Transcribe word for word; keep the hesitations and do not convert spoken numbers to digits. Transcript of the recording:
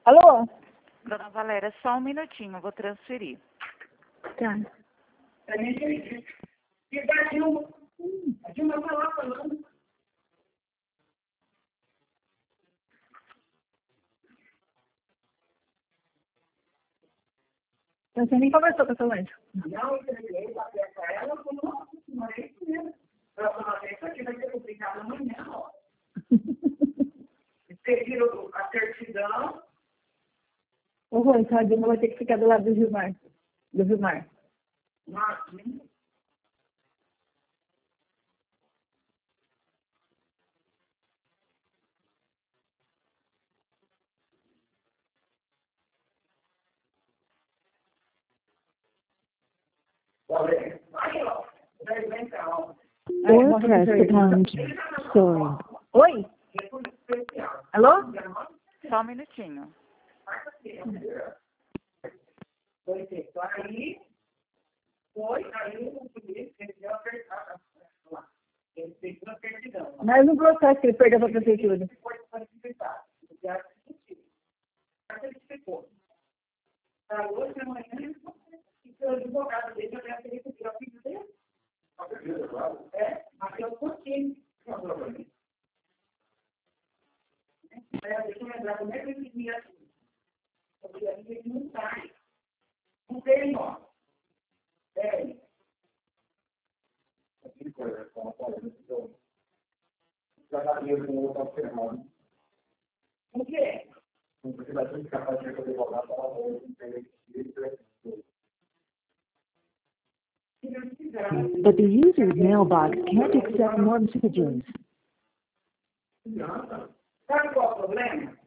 Alô? Dona Valéria, só um minutinho, eu vou transferir. Tá. E da Dilma, a Dilma está lá falando. Você nem conversou com a Solange. Não, eu entreguei para ela, como não, não é isso mesmo. Ela falou, isso aqui vai ser publicado amanhã, ó. Pediram a certidão. Ô, Rô, então a Dilma vai ter que ficar do lado do Gilmar. Do Gilmar. Mas, aí, ó, daí vem cá, ó. Or press the pound key. Sorry. Oi? Alô? Só um minutinho. Foi feito. Aí, foi, aí o polícia recebeu a certidão lá. Ele fez uma certidão. Mais um processo que ele perdeu para a prefeitura. Foi certificado. Já certificou. Para hoje, amanhã, o advogado dele já deve ter recebido a filha dele. É, mas eu continuo. É, deixa eu lembrar como é que eu entendi assim. Porque a gente não sai. Não tem, ó. É. Assim, coisa, como eu falei, eu trabalhei com outra firma. O quê? Porque vai ter que ficar fazendo advogado para o But the user's mailbox can't accept more messages. Sabe qual é o problema?